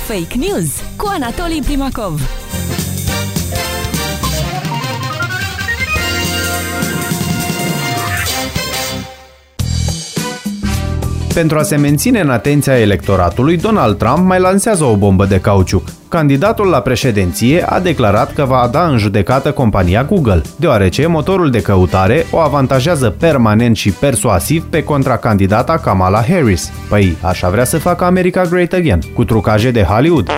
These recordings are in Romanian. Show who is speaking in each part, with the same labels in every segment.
Speaker 1: Fake News cu Anatolii Primakov.
Speaker 2: Pentru a se menține în atenția electoratului, Donald Trump mai lansează o bombă de cauciuc. Candidatul la președinție a declarat că va da în judecată compania Google, deoarece motorul de căutare o avantajează permanent și persuasiv pe contracandidata Kamala Harris. Păi, așa vrea să facă America Great Again, cu trucaje de Hollywood.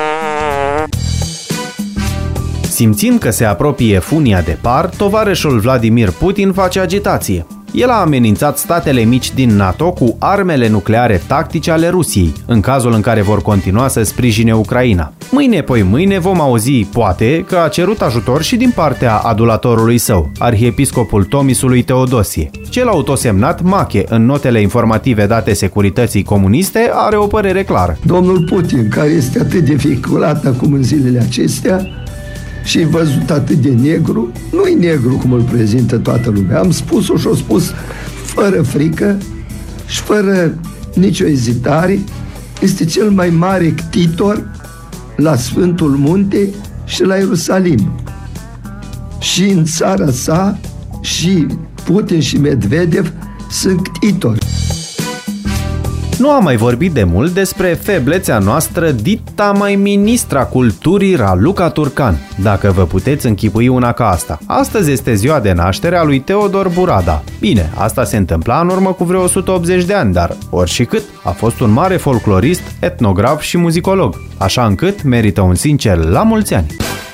Speaker 2: Simțind că se apropie funia de par, tovarășul Vladimir Putin face agitație. El a amenințat statele mici din NATO cu armele nucleare tactice ale Rusiei, în cazul în care vor continua să sprijine Ucraina. Mâine vom auzi, poate, că a cerut ajutor și din partea adulatorului său, arhiepiscopul Tomisului Teodosie. Cel autosemnat Mache, în notele informative date securității comuniste, are o părere clară.
Speaker 3: Domnul Putin, care este atât de vehiculat acum în zilele acestea, și văzut atât de negru, nu-i negru cum îl prezintă toată lumea. Am spus-o și-o spus fără frică și fără nicio ezitare. Este cel mai mare ctitor la Sfântul Munte și la Ierusalim. Și în țara sa și Putin și Medvedev sunt ctitori.
Speaker 2: Nu am mai vorbit de mult despre feblețea noastră dita mai ministra culturii Raluca Turcan, dacă vă puteți închipui una ca asta. Astăzi este ziua de naștere a lui Teodor Burada. Bine, asta se întâmpla în urmă cu vreo 180 de ani, dar oricât, a fost un mare folclorist, etnograf și muzicolog, așa încât merită un sincer la mulți ani.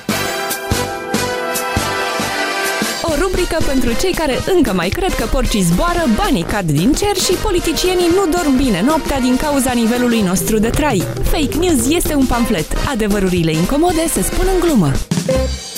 Speaker 1: Pentru cei care încă mai cred că porcii zboară, banii cad din cer și politicienii nu dorm bine noaptea din cauza nivelului nostru de trai. Fake News este un pamflet. Adevărurile incomode se spun în glumă.